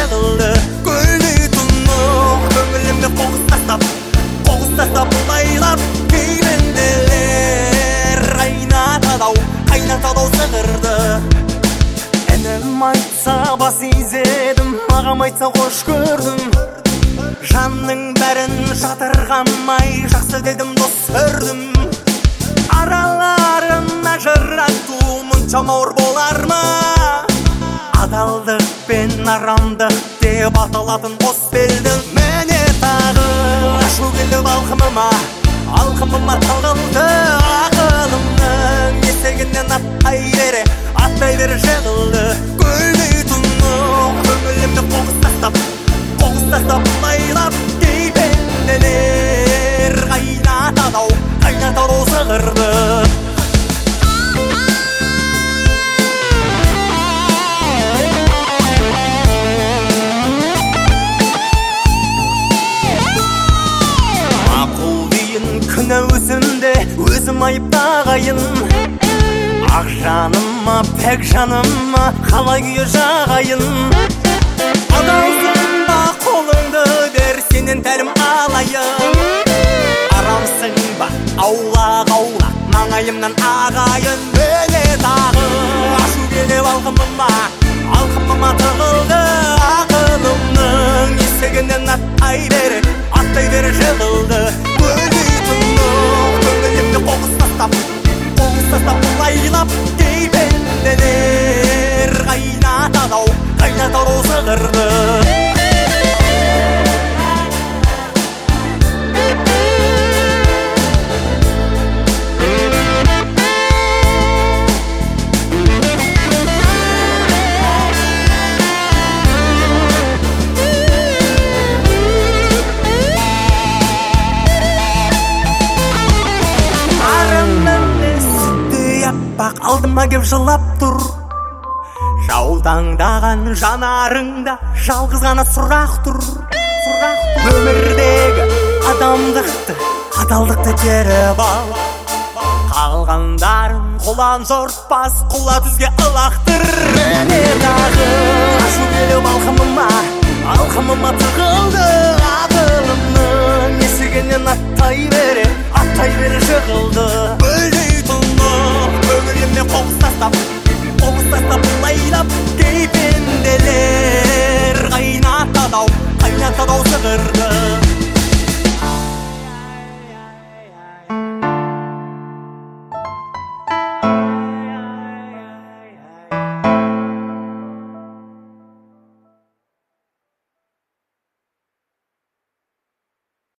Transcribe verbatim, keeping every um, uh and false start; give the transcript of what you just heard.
жығылды. Көлдей тұнық көңілімді қоқыс тастап, қоқыс тастап лайлап кейбенделер қайнатады-ау, қайнатады-ау сығырды. Інім айтса бас изедім, ағам айтса қош көрдім. Жанның бәрін жатырғамай жақсы дедім, дос көрдім. Араларына жырату мұншама ауыр болар ма? Адалдық пен арамдық деп аталатын қос белдің міне тағы ашу келіп алқымыма, алқымыма тығылды. Ақылымның есігінен аттай бере, аттай бере жығылды. Көлдей тұнық көңілімді қоқыс тастап, қоқыс тастап лайлап кейбенделер қайнатады-ау, қайнатады-ау сығырды. Күні өзімде, өзім айыптағайын. Ақ жаныма, пәк жаныма қалай күйі жағайын. Адалсың ба қолыңды бер, сенен тәлім алайын. Арамсың ба аулақ аулақ маңайымнан ағайын. Міне тағы ашу келіп алқымыма, алқымыма тығылды. Ақылымның есігінен аттай бере, аттай бере жығылды. Көңілімді қоқыс тастап, қоқыс тастап лайлап кейбенделер қайнатады-ау, қайнатады-ау сығырды. Алдыма кеп жылап тұр, жаутаңдаған жанарыңда жалғыз ғана сұрақ тұр. Өмірдегі адамдықты, адалдықты теріп ал. Қалғандарын қолан жортпас, құла түзге ылақтыр. Міне дағы ашу келіп алқымыма, алқымыма тығылды. Ақылымның есігінен аттай бере, аттай бере жығылды. Көңілімде қоқыс тастап, қоқыс тастап лайлап кейбенделер қайнатады-ау, қайнатады-ау сығырды.